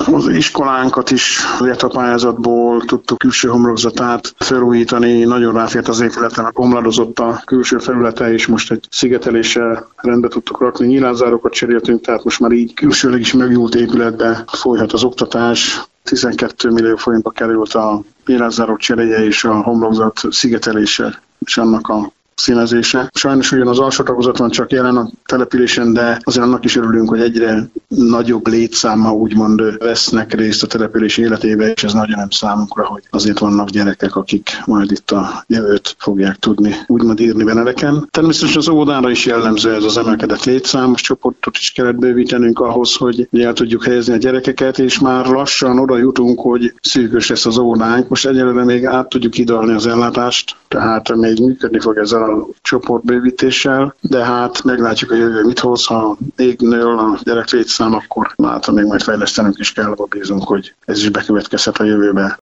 Az iskolánkat is a pályázatból tudtuk külső homlokzatát felújítani, nagyon ráfért az épületen, omladozott a külső felülete, és most egy szigeteléssel rendbe tudtuk rakni. Nyílászárókat cseréltünk, tehát most már így külsőleg is megújult épületbe folyhat az oktatás. 12 millió forintba került a nyílászárok cseréje és a homlokzat szigetelése és annak a színezése. Sajnos ugyan az alsó tagozat van csak jelen a településen, de azért annak is örülünk, hogy egyre nagyobb létszámmal úgymond vesznek részt a település életébe, és ez nagy öröm számunkra, hogy azért vannak gyerekek, akik majd itt a jövőt fogják tudni úgymond írni Benedeken. Természetesen az óvodára is jellemző ez az emelkedett létszámos csoportot is kellett bővítenünk ahhoz, hogy el tudjuk helyezni a gyerekeket, és már lassan oda jutunk, hogy szűkös lesz az óvodánk. Most egyelőre még át tudjuk hidalni az ellátást, tehát még működni fog ezzel a csoportbővítéssel, de hát meglátjuk a jövő mit hoz, ha még nő a gyerek létszám, akkor látom, még majd fejlesztenünk is kell, abba bízunk, hogy ez is bekövetkezhet a jövőbe.